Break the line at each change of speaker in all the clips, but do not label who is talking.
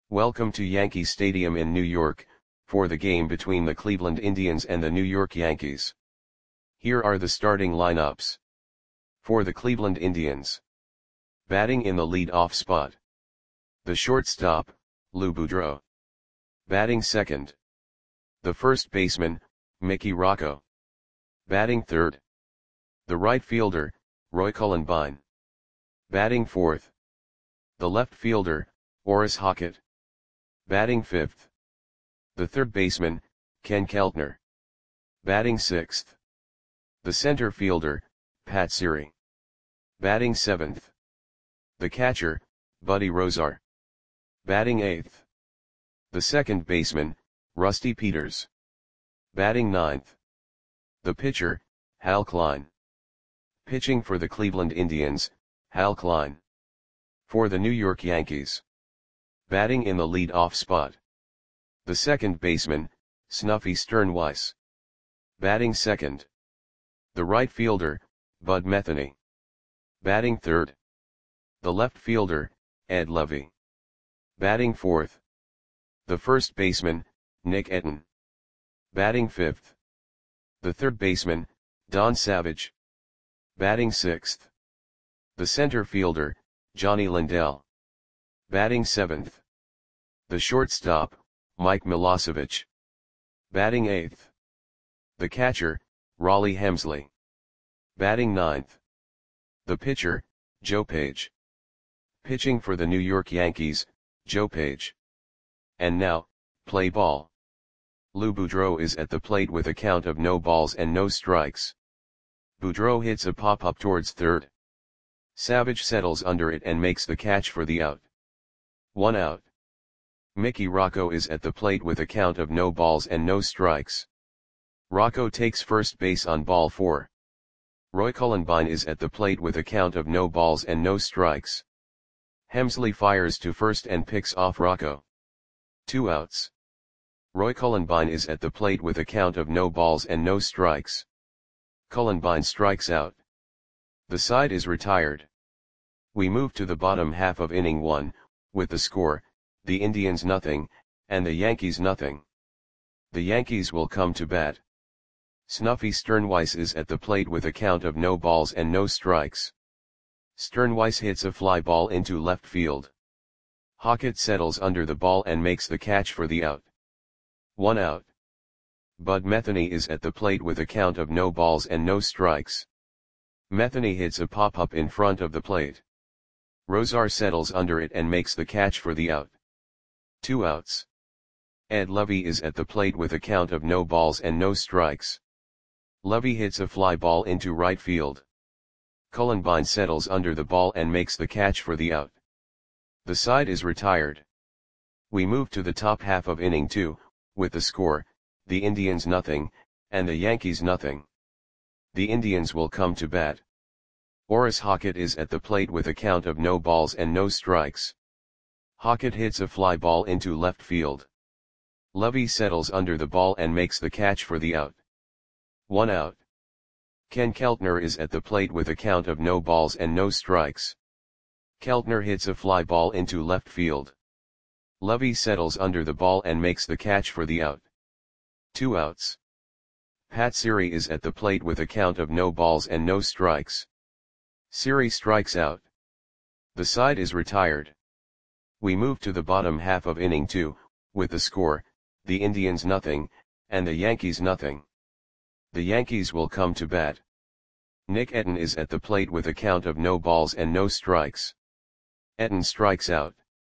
Welcome to Yankee Stadium in New York, for the game between the Cleveland Indians and the New York Yankees. Here are the starting lineups. For the Cleveland Indians. Batting in the lead-off spot. The shortstop, Lou Boudreau. Batting second. The first baseman, Mickey Rocco. Batting third. The right fielder, Roy Cullenbine. Batting fourth. The left fielder, Orris Hockett. Batting fifth. The third baseman, Ken Keltner. Batting sixth. The center fielder, Pat Siri. Batting seventh. The catcher, Buddy Rozar. Batting eighth. The second baseman, Rusty Peters. Batting ninth. The pitcher, Hal Klein. Pitching for the Cleveland Indians, Hal Klein. For the New York Yankees. Batting in the lead-off spot. The second baseman, Snuffy Sternweiss. Batting second. The right fielder, Bud Metheny. Batting third. The left fielder, Ed Levy. Batting fourth. The first baseman, Nick Etten. Batting fifth. The third baseman, Don Savage. Batting sixth. The center fielder, Johnny Lindell. Batting seventh. The shortstop, Mike Milosevic. Batting eighth. The catcher, Raleigh Hemsley. Batting ninth. The pitcher, Joe Page. Pitching for the New York Yankees, Joe Page. And now, play ball. Lou Boudreau is at the plate with a count of no balls and no strikes. Boudreau hits a pop-up towards third. Savage settles under it and makes the catch for the out. 1 out. Mickey Rocco is at the plate with a count of no balls and no strikes. Rocco takes first base on ball 4. Roy Cullenbine is at the plate with a count of no balls and no strikes. Hemsley fires to first and picks off Rocco. 2 outs. Roy Cullenbine is at the plate with a count of no balls and no strikes. Cullenbine strikes out. The side is retired. We move to the bottom half of inning 1, with the score, the Indians nothing, and the Yankees nothing. The Yankees will come to bat. Snuffy Sternweiss is at the plate with a count of no balls and no strikes. Sternweiss hits a fly ball into left field. Hockett settles under the ball and makes the catch for the out. 1 out. Bud Metheny is at the plate with a count of no balls and no strikes. Metheny hits a pop-up in front of the plate. Rozar settles under it and makes the catch for the out. 2 outs. Ed Levy is at the plate with a count of no balls and no strikes. Levy hits a fly ball into right field. Cullenbine settles under the ball and makes the catch for the out. The side is retired. We move to the top half of inning 2, with the score, the Indians nothing, and the Yankees nothing. The Indians will come to bat. Orris Hockett is at the plate with a count of no balls and no strikes. Hockett hits a fly ball into left field. Levy settles under the ball and makes the catch for the out. 1 out. Ken Keltner is at the plate with a count of no balls and no strikes. Keltner hits a fly ball into left field. Levy settles under the ball and makes the catch for the out. 2 outs. Pat Siri is at the plate with a count of no balls and no strikes. Siri strikes out. The side is retired. We move to the bottom half of inning 2, with the score, the Indians nothing, and the Yankees nothing. The Yankees will come to bat. Nick Etten is at the plate with a count of no balls and no strikes. Etten strikes out.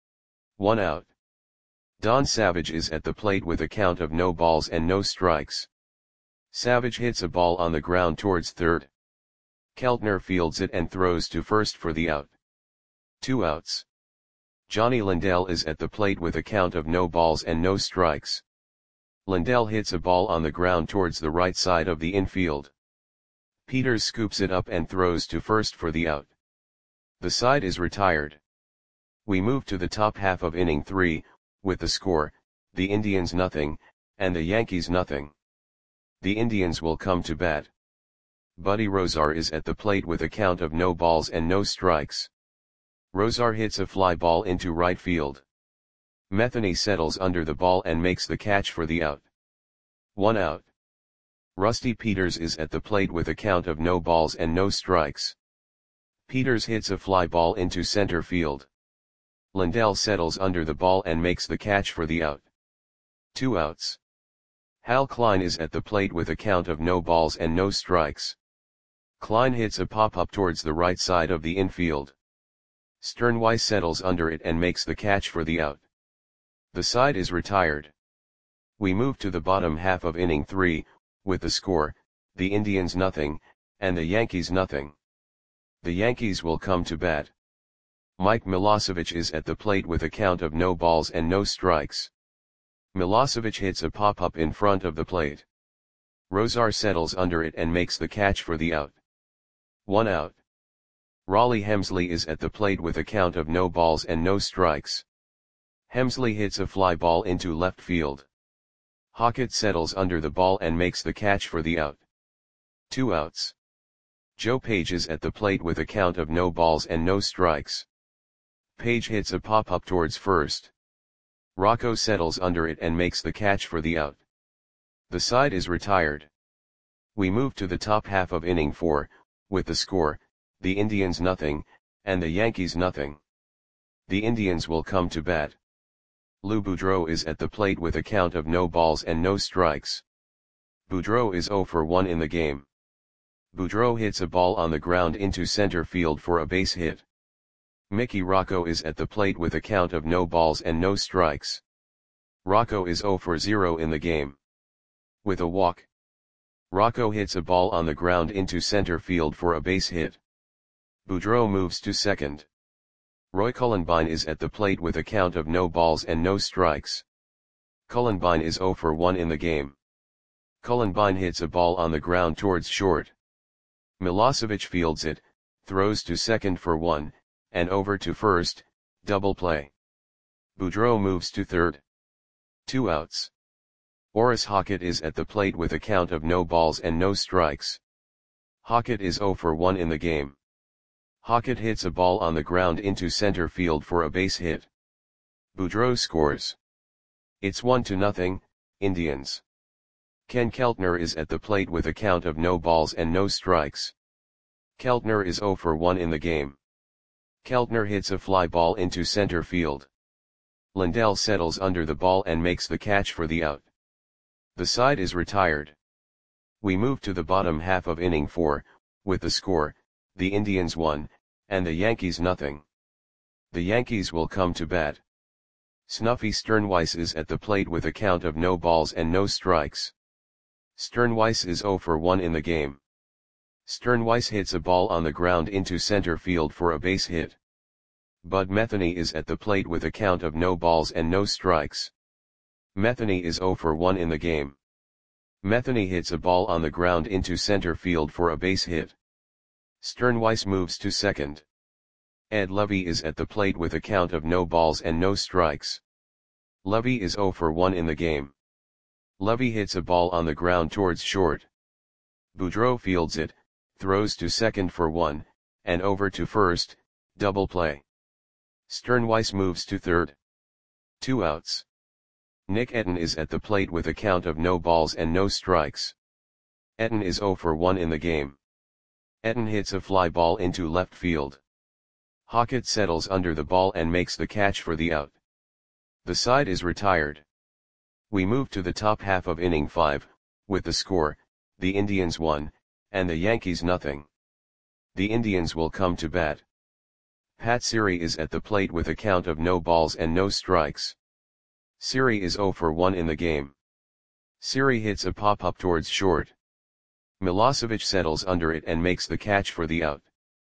1 out. Don Savage is at the plate with a count of no balls and no strikes. Savage hits a ball on the ground towards third. Keltner fields it and throws to first for the out. 2 outs. Johnny Lindell is at the plate with a count of no balls and no strikes. Lindell hits a ball on the ground towards the right side of the infield. Peters scoops it up and throws to first for the out. The side is retired. We move to the top half of inning 3, with the score, the Indians nothing, and the Yankees nothing. The Indians will come to bat. Buddy Rozar is at the plate with a count of no balls and no strikes. Rozar hits a fly ball into right field. Metheny settles under the ball and makes the catch for the out. 1 out. Rusty Peters is at the plate with a count of no balls and no strikes. Peters hits a fly ball into center field. Lindell settles under the ball and makes the catch for the out. 2 outs. Hal Klein is at the plate with a count of no balls and no strikes. Klein hits a pop-up towards the right side of the infield. Sternweiss settles under it and makes the catch for the out. The side is retired. We move to the bottom half of inning 3, with the score, the Indians nothing, and the Yankees nothing. The Yankees will come to bat. Mike Milosevic is at the plate with a count of no balls and no strikes. Milosevic hits a pop-up in front of the plate. Rosar settles under it and makes the catch for the out. 1 out. Raleigh Hemsley is at the plate with a count of no balls and no strikes. Hemsley hits a fly ball into left field. Hockett settles under the ball and makes the catch for the out. 2 outs. Joe Page is at the plate with a count of no balls and no strikes. Page hits a pop-up towards first. Rocco settles under it and makes the catch for the out. The side is retired. We move to the top half of inning 4, with the score, the Indians nothing, and the Yankees nothing. The Indians will come to bat. Lou Boudreau is at the plate with a count of no balls and no strikes. Boudreau is 0 for 1 in the game. Boudreau hits a ball on the ground into center field for a base hit. Mickey Rocco is at the plate with a count of no balls and no strikes. Rocco is 0 for 0 in the game. With a walk, Rocco hits a ball on the ground into center field for a base hit. Boudreau moves to second. Roy Cullenbine is at the plate with a count of no balls and no strikes. Cullenbine is 0 for 1 in the game. Cullenbine hits a ball on the ground towards short. Milosevic fields it, throws to second for 1, and over to first, double play. Boudreau moves to third. 2 outs. Orris Hockett is at the plate with a count of no balls and no strikes. Hockett is 0 for 1 in the game. Hockett hits a ball on the ground into center field for a base hit. Boudreau scores. It's 1-0, Indians. Ken Keltner is at the plate with a count of no balls and no strikes. Keltner is 0 for 1 in the game. Keltner hits a fly ball into center field. Lindell settles under the ball and makes the catch for the out. The side is retired. We move to the bottom half of inning 4, with the score, the Indians 1, and the Yankees nothing. The Yankees will come to bat. Snuffy Sternweiss is at the plate with a count of no balls and no strikes. Sternweiss is 0 for 1 in the game. Sternweiss hits a ball on the ground into center field for a base hit. Bud Metheny is at the plate with a count of no balls and no strikes. Metheny is 0 for 1 in the game. Metheny hits a ball on the ground into center field for a base hit. Sternweiss moves to second. Ed Levy is at the plate with a count of no balls and no strikes. Levy is 0 for 1 in the game. Levy hits a ball on the ground towards short. Boudreau fields it, throws to second for 1, and over to first, double play. Sternweiss moves to third. 2 outs. Nick Etten is at the plate with a count of no balls and no strikes. Etten is 0 for 1 in the game. Etten hits a fly ball into left field. Hockett settles under the ball and makes the catch for the out. The side is retired. We move to the top half of inning 5, with the score, the Indians 1, and the Yankees nothing. The Indians will come to bat. Pat Siri is at the plate with a count of no balls and no strikes. Siri is 0 for 1 in the game. Siri hits a pop-up towards short. Milosevic settles under it and makes the catch for the out.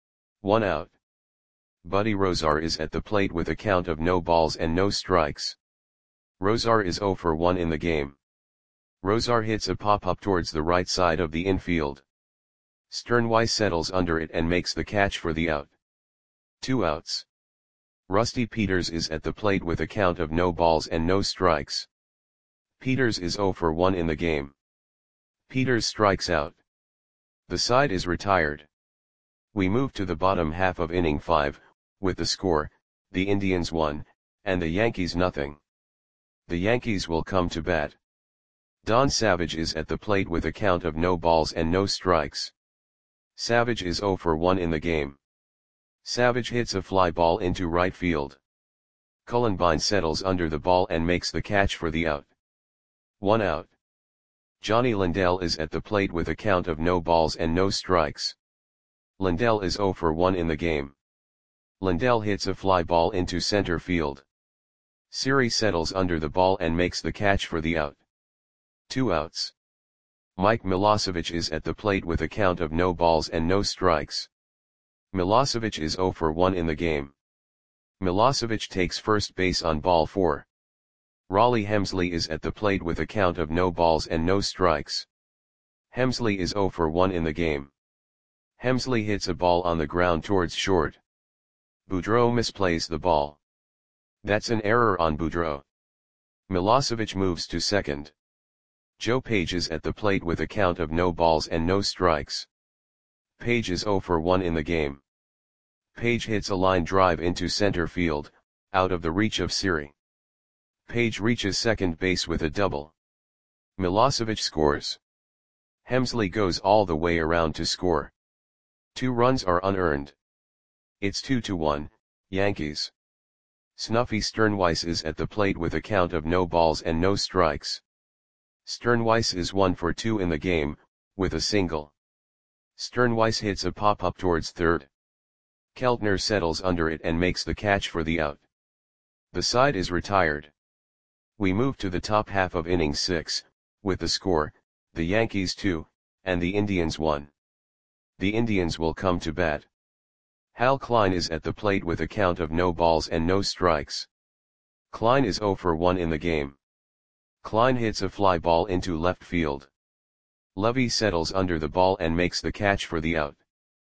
1 out. Buddy Rosar is at the plate with a count of no balls and no strikes. Rosar is 0 for 1 in the game. Rosar hits a pop-up towards the right side of the infield. Sternweiss settles under it and makes the catch for the out. 2 outs. Rusty Peters is at the plate with a count of no balls and no strikes. Peters is 0 for 1 in the game. Peters strikes out. The side is retired. We move to the bottom half of inning 5, with the score, the Indians 1, and the Yankees nothing. The Yankees will come to bat. Don Savage is at the plate with a count of no balls and no strikes. Savage is 0 for 1 in the game. Savage hits a fly ball into right field. Cullenbine settles under the ball and makes the catch for the out. 1 out. Johnny Lindell is at the plate with a count of no balls and no strikes. Lindell is 0 for 1 in the game. Lindell hits a fly ball into center field. Siri settles under the ball and makes the catch for the out. 2 outs. Mike Milosevic is at the plate with a count of no balls and no strikes. Milosevic is 0 for 1 in the game. Milosevic takes first base on ball 4. Raleigh Hemsley is at the plate with a count of no balls and no strikes. Hemsley is 0 for 1 in the game. Hemsley hits a ball on the ground towards short. Boudreau misplays the ball. That's an error on Boudreau. Milosevic moves to second. Joe Page is at the plate with a count of no balls and no strikes. Page is 0 for 1 in the game. Page hits a line drive into center field, out of the reach of Siri. Page reaches second base with a double. Milosevic scores. Hemsley goes all the way around to score. 2 runs are unearned. It's 2-1, Yankees. Snuffy Sternweiss is at the plate with a count of no balls and no strikes. Sternweiss is 1 for 2 in the game, with a single. Sternweiss hits a pop-up towards third. Keltner settles under it and makes the catch for the out. The side is retired. We move to the top half of inning 6, with the score, the Yankees 2, and the Indians 1. The Indians will come to bat. Hal Klein is at the plate with a count of no balls and no strikes. Klein is 0 for 1 in the game. Klein hits a fly ball into left field. Levy settles under the ball and makes the catch for the out.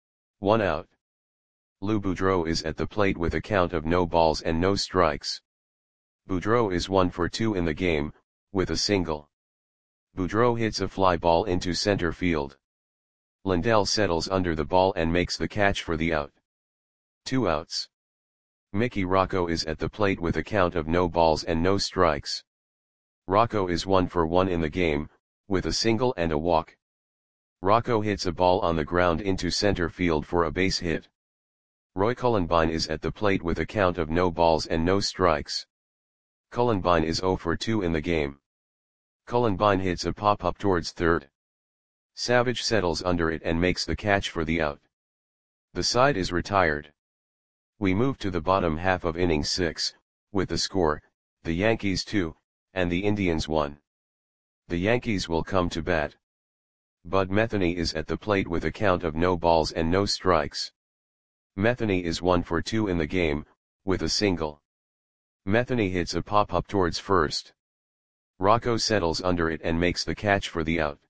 1 out. Lou Boudreau is at the plate with a count of no balls and no strikes. Boudreau is 1 for 2 in the game, with a single. Boudreau hits a fly ball into center field. Lindell settles under the ball and makes the catch for the out. 2 outs. Mickey Rocco is at the plate with a count of no balls and no strikes. Rocco is 1 for 1 in the game, with a single and a walk. Rocco hits a ball on the ground into center field for a base hit. Roy Cullenbine is at the plate with a count of no balls and no strikes. Cullenbine is 0 for 2 in the game. Cullenbine hits a pop-up towards third. Savage settles under it and makes the catch for the out. The side is retired. We move to the bottom half of inning 6, with the score, the Yankees 2, and the Indians 1. The Yankees will come to bat. Bud Metheny is at the plate with a count of no balls and no strikes. Metheny is 1 for 2 in the game, with a single. Metheny hits a pop-up towards first. Rocco settles under it and makes the catch for the out.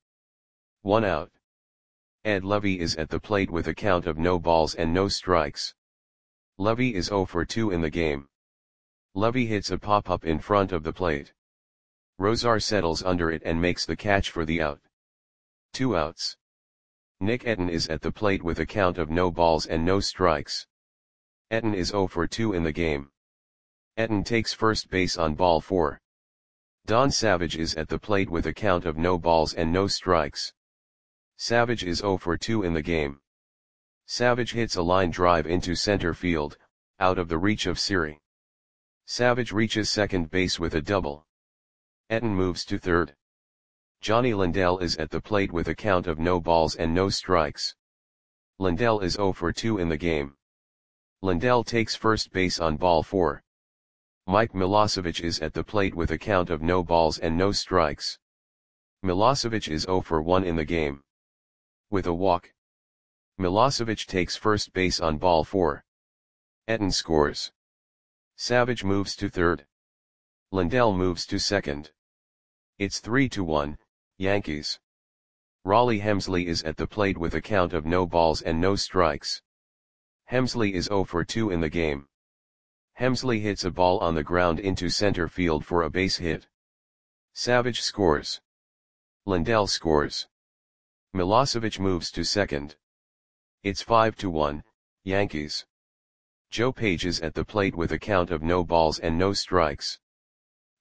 1 out. Ed Levy is at the plate with a count of no balls and no strikes. Levy is 0 for 2 in the game. Levy hits a pop-up in front of the plate. Rosar settles under it and makes the catch for the out. 2 outs. Nick Etten is at the plate with a count of no balls and no strikes. Etten is 0 for 2 in the game. Etten takes first base on ball 4. Don Savage is at the plate with a count of no balls and no strikes. Savage is 0 for 2 in the game. Savage hits a line drive into center field, out of the reach of Siri. Savage reaches second base with a double. Etten moves to third. Johnny Lindell is at the plate with a count of no balls and no strikes. Lindell is 0 for 2 in the game. Lindell takes first base on ball 4. Mike Milosevic is at the plate with a count of no balls and no strikes. Milosevic is 0 for 1 in the game. With a walk. Milosevic takes first base on ball 4. Etten scores. Savage moves to third. Lindell moves to second. It's 3-1, Yankees. Raleigh Hemsley is at the plate with a count of no balls and no strikes. Hemsley is 0 for 2 in the game. Hemsley hits a ball on the ground into center field for a base hit. Savage scores. Lindell scores. Milosevic moves to second. It's 5-1, Yankees. Joe Page is at the plate with a count of no balls and no strikes.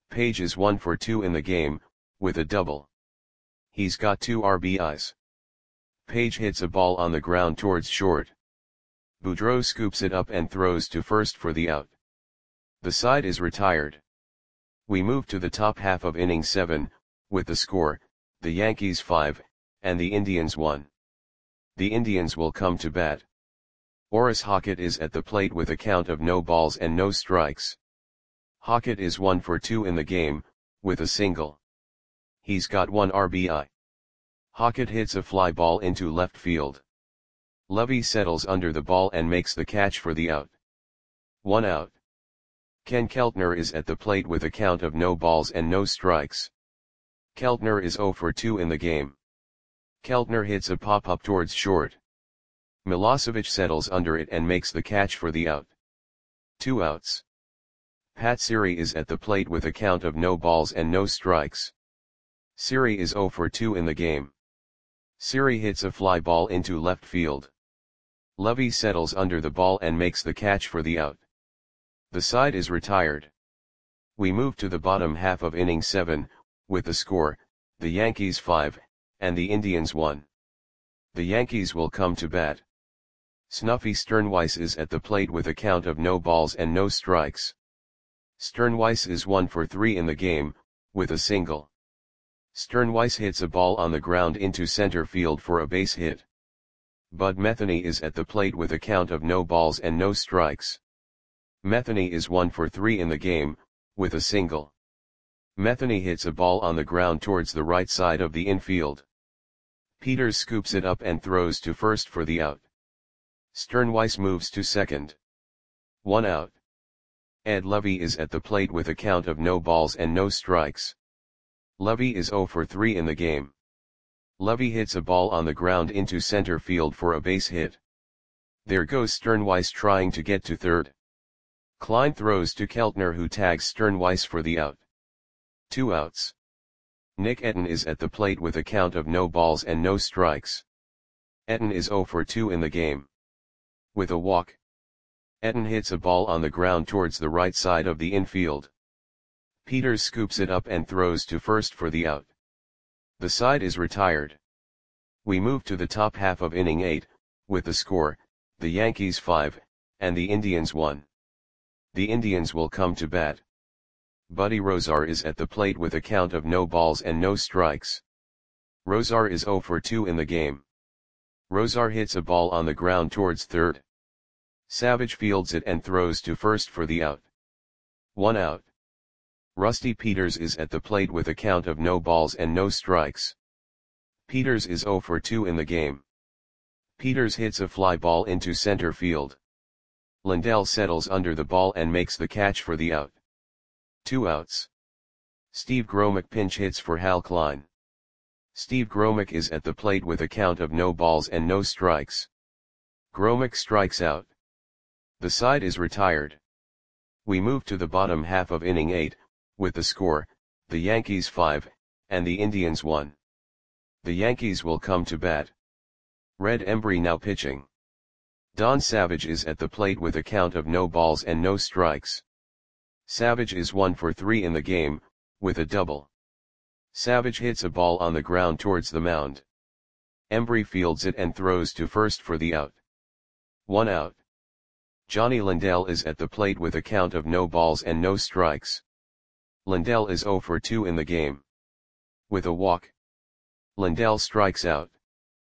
Page is 1 for 2 in the game, with a double. He's got 2 RBIs. Page hits a ball on the ground towards short. Boudreau scoops it up and throws to first for the out. The side is retired. We move to the top half of inning 7, with the score, the Yankees 5, and the Indians 1. The Indians will come to bat. Orris Hockett is at the plate with a count of no balls and no strikes. Hockett is 1 for 2 in the game, with a single. He's got 1 RBI. Hockett hits a fly ball into left field. Levy settles under the ball and makes the catch for the out. 1 out. Ken Keltner is at the plate with a count of no balls and no strikes. Keltner is 0 for 2 in the game. Keltner hits a pop-up towards short. Milosevic settles under it and makes the catch for the out. 2 outs. Pat Siri is at the plate with a count of no balls and no strikes. Siri is 0 for 2 in the game. Siri hits a fly ball into left field. Levy settles under the ball and makes the catch for the out. The side is retired. We move to the bottom half of inning 7, with the score, the Yankees 5, and the Indians 1. The Yankees will come to bat. Snuffy Sternweiss is at the plate with a count of no balls and no strikes. Sternweiss is 1 for 3 in the game, with a single. Sternweiss hits a ball on the ground into center field for a base hit. Bud Metheny is at the plate with a count of no balls and no strikes. Metheny is 1 for 3 in the game, with a single. Metheny hits a ball on the ground towards the right side of the infield. Peters scoops it up and throws to first for the out. Sternweiss moves to second. 1 out. Ed Levy is at the plate with a count of no balls and no strikes. Levy is 0 for 3 in the game. Levy hits a ball on the ground into center field for a base hit. There goes Sternweiss trying to get to third. Klein throws to Keltner, who tags Sternweiss for the out. 2 outs. Nick Etten is at the plate with a count of no balls and no strikes. Etten is 0 for 2 in the game. With a walk. Etten hits a ball on the ground towards the right side of the infield. Peters scoops it up and throws to first for the out. The side is retired. We move to the top half of inning 8, with the score, the Yankees 5, and the Indians 1. The Indians will come to bat. Buddy Rozar is at the plate with a count of no balls and no strikes. Rozar is 0 for 2 in the game. Rozar hits a ball on the ground towards third. Savage fields it and throws to first for the out. 1 out. Rusty Peters is at the plate with a count of no balls and no strikes. Peters is 0 for 2 in the game. Peters hits a fly ball into center field. Lindell settles under the ball and makes the catch for the out. 2 outs. Steve Gromick pinch hits for Hal Klein. Steve Gromick is at the plate with a count of no balls and no strikes. Gromick strikes out. The side is retired. We move to the bottom half of inning 8, with the score, the Yankees 5, and the Indians 1. The Yankees will come to bat. Red Embry now pitching. Don Savage is at the plate with a count of no balls and no strikes. Savage is 1 for 3 in the game, with a double. Savage hits a ball on the ground towards the mound. Embry fields it and throws to first for the out. 1 out. Johnny Lindell is at the plate with a count of no balls and no strikes. Lindell is 0 for 2 in the game. With a walk. Lindell strikes out.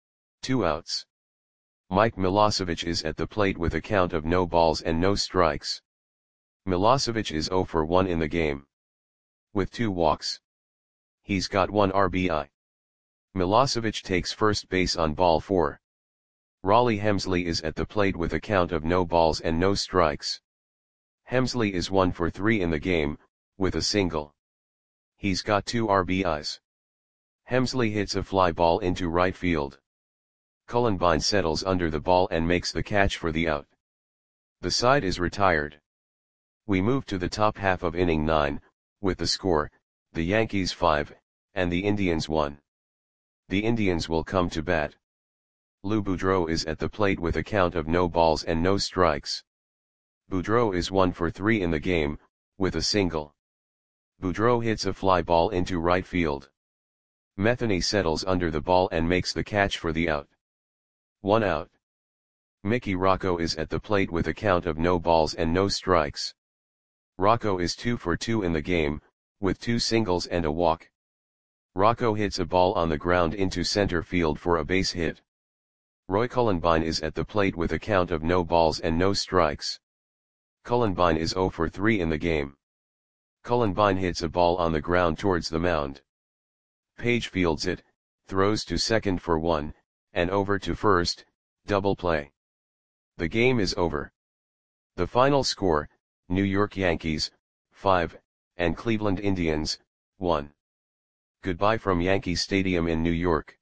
2 outs. Mike Milosevic is at the plate with a count of no balls and no strikes. Milosevic is 0 for 1 in the game. With 2 walks. He's got 1 RBI. Milosevic takes first base on ball 4. Raleigh Hemsley is at the plate with a count of no balls and no strikes. Hemsley is 1 for 3 in the game, with a single. He's got 2 RBIs. Hemsley hits a fly ball into right field. Cullenbine settles under the ball and makes the catch for the out. The side is retired. We move to the top half of inning 9, with the score, the Yankees 5, and the Indians 1. The Indians will come to bat. Lou Boudreau is at the plate with a count of no balls and no strikes. Boudreau is 1 for 3 in the game, with a single. Boudreau hits a fly ball into right field. Metheny settles under the ball and makes the catch for the out. 1 out. Mickey Rocco is at the plate with a count of no balls and no strikes. Rocco is 2 for 2 in the game, with 2 singles and a walk. Rocco hits a ball on the ground into center field for a base hit. Roy Cullenbine is at the plate with a count of no balls and no strikes. Cullenbine is 0 for 3 in the game. Cullenbine hits a ball on the ground towards the mound. Page fields it, throws to second for 1, and over to first, double play. The game is over. The final score, New York Yankees, 5, and Cleveland Indians, 1. Goodbye from Yankee Stadium in New York.